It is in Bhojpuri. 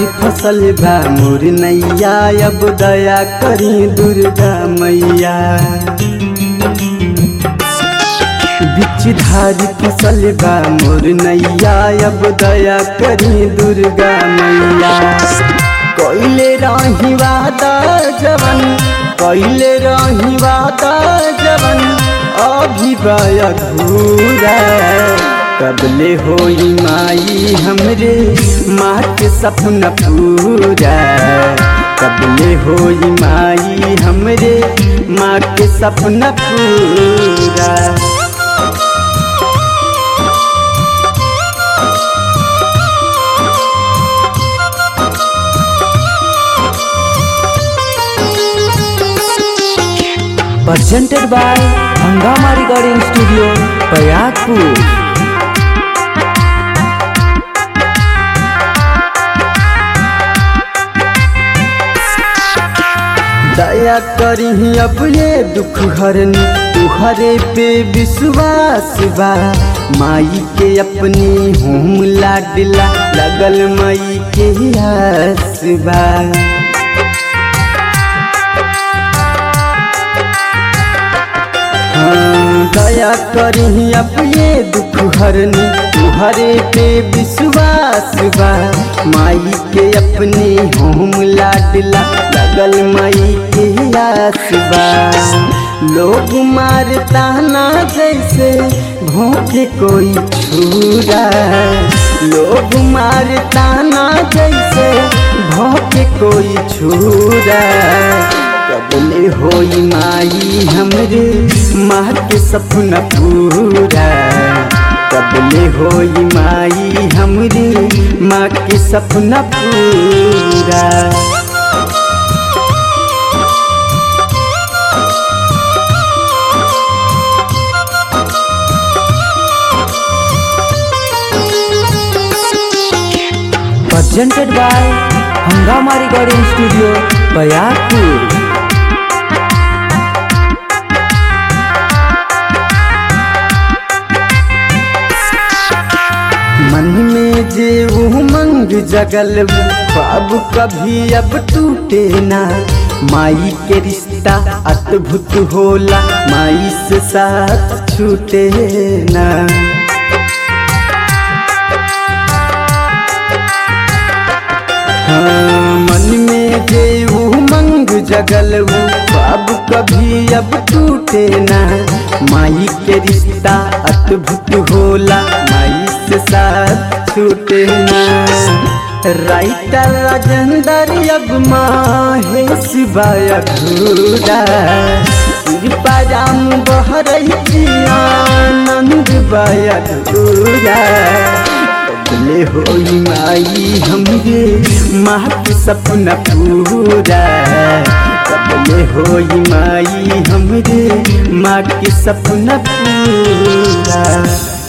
धारी फसल बा मोर नैया अब दया करी दुर्गा मैया। बिच धारी फसल बा मोर नैया अब दया करी दुर्गा मैया। कइले रही वादा जवन कइले रही वादा जवन अभी बा अधूरा। कबले होई माई हमरे माँ के सपना पूरा। कबले होई माई हमरे माँ के सपना पूरा। Presented by Hangama Recording Studio, Payagpur। दया करी अब ये दुख हरनी तुहरे पे विश्वास बा। माई के अपनी होम लाडला लगल माई के आस बा। दया करी अब ये दुख हरनी तुहरे पे विश्वास बा। माई के अपने होम लाडला लगल माई के आस बा। लोग मारता ना जैसे भोंके कोई छुरा। लोग मारता ना जैसे भोंके कोई छुरा। कबले होई माई हमरे माँ के सपना पूरा। कबले होई माई हमरे माँ के सपना पूरा। Presented by Hangama Recording Studio, Payagpur। मन में जे उमंग जगल ख्वाब कभी अब टूटे ना। माई के रिश्ता अद्भुत होला माई से साथ छूटे ना। हाँ, मन में जे उमंग जगल ख्वाब कभी अब टूटे ना। माई के रिश्ता अद्भुत होला माई से साथ छूटे ना। राइटर राजेंद्र अब माहे शिवाय अधूरा। कृपा राम बहरई आनंद बाय अधूरा। कबले होई माई हमरे माँ के सपना पूरा। कबले होई माई हमरे माँ के सपना पूरा।